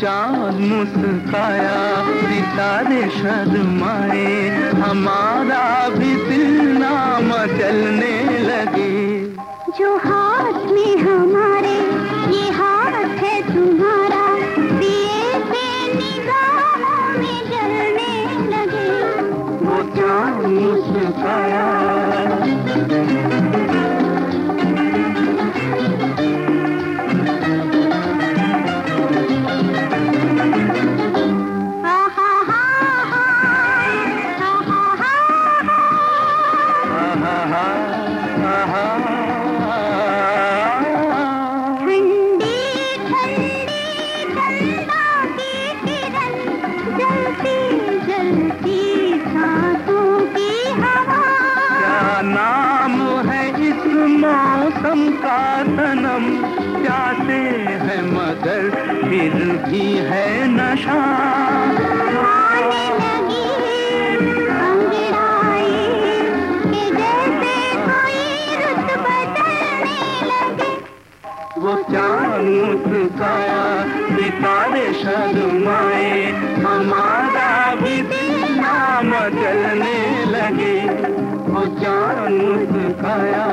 चाँद मुस्काया, सितारे शर्माए, हमारा भी दिल ना मचलने लगे। जो हाथ में हमारे ये हाथ है तुम्हारा, दिए पे निगाहों में जलने लगे। वो चाँद मुस्काया। नाम है इस मौसम का सनम, प्यासे है मगर फिर भी है नशा। आने लगी अंगड़ाई कि जैसे कोई रुत बदलने लगे। वो चाँद मुस्काया, सितारे शर्माए, हमारा भी दिल ना मचलने लगे। वो चाँद मुस्काया।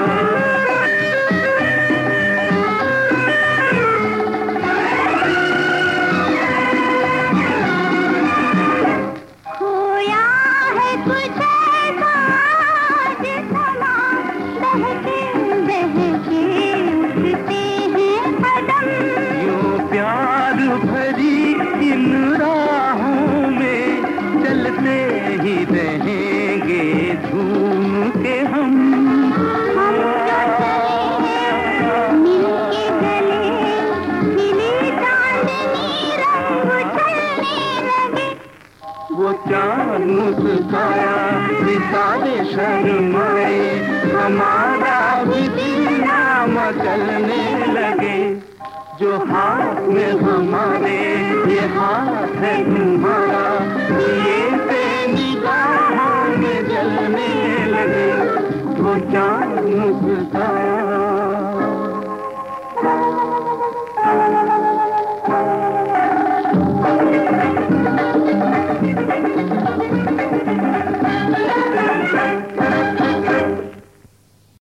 खोया है कुछ ऐसा आज समा, बहके बहके उठते हैं कदम। यूं प्यार भरी इन राहों में चलते ही रहेंगे झूम के हम। हम जो चले मिलके गले, मिली चांदनी रंग उछलने लगे। वो चाँद मुस्काया, सितारे शर्माए, हमारा भी दिल ना मचलने लगे। जो हाथ में हमारे ये हाथ है तुम्हारा, ये पे निगाहों में जलने लगे। वो चाँद मुस्काया।